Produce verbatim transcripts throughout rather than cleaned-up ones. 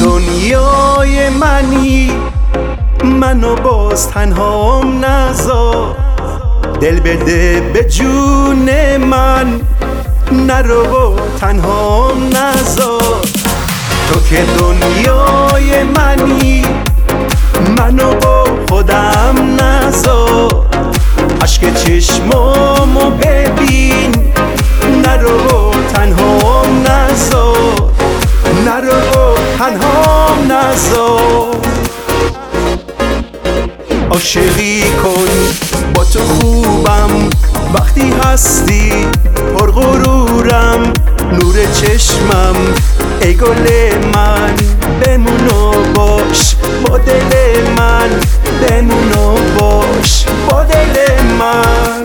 دنیای منی، منو باز تنهام نذار. دل بده به جون من، نرو و تنهام نذار. تو که دنیای منی، منو با خودم نذار. عشق چشمامو ببین، نرو و تنهام نذار. نرو و تنهام نذار. عاشقی کن با تو خوبم، وقتی هستی پر غرورم. نور چشمم ای گل من، بمون و باش با دل من. بمون و باش با دل من.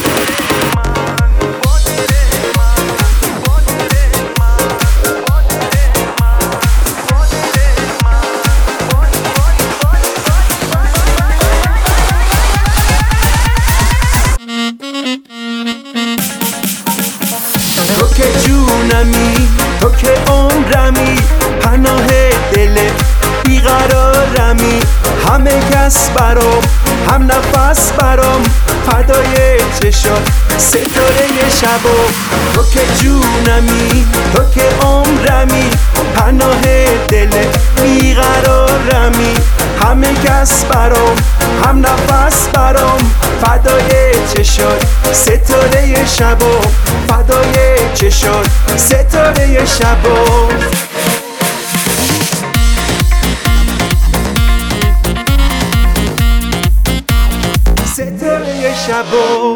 تو که جونمی، تو که عمرمی، پناه دل بیقرارمی. همه کس برام، هم نفس برام، فدای چشات ستاره شبا. تو که جونمی، تو که عمرمی، پناه دل بیقرارمی. همه کس برام، هم نفس برام، فدای چشات ستاره شبا. فدای چشات ستاره شبا. ستاره شبا.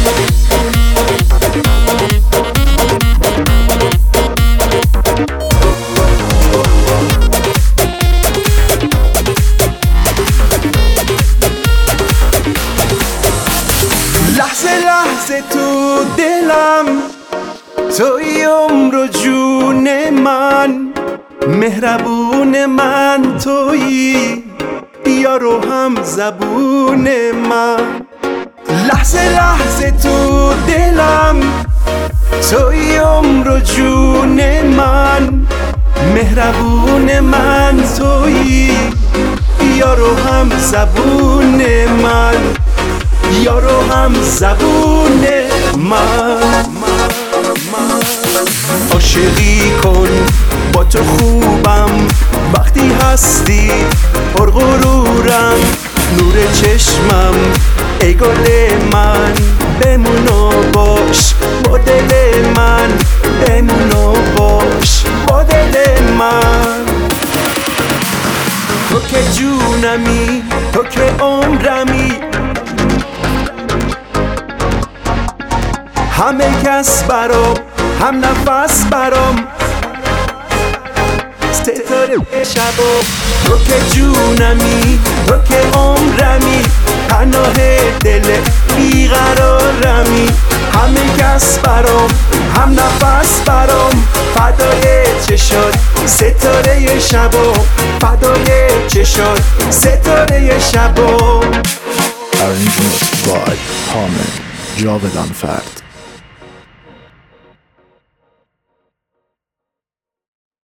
لحظه لحظه تو دلم، توی عمر و جون من. مهربون من تویی، یار و هم زبون من. لحظه لحظه تو دلم، توی عمر و جون من. مهربون من تویی، یار و هم زبون من. یار و هم زبون من. عاشقی کن با تو خوبم، وقتی هستی پر غرورم. نور چشمم ای گل من، بمون و باش با دل من. بمون و باش با دل من. تو که جونمی، تو که عمرمی، همه کس برام، هم نفس برام، ستاره شبا. تو که جونمی، تو که عمرمی، پناه دل بیقرارمی. همه کس برام، هم نفس برام، فدای چشات ستاره شبا. فدای چشات ستاره شبا. Arrangement by Harman Javedan Fert.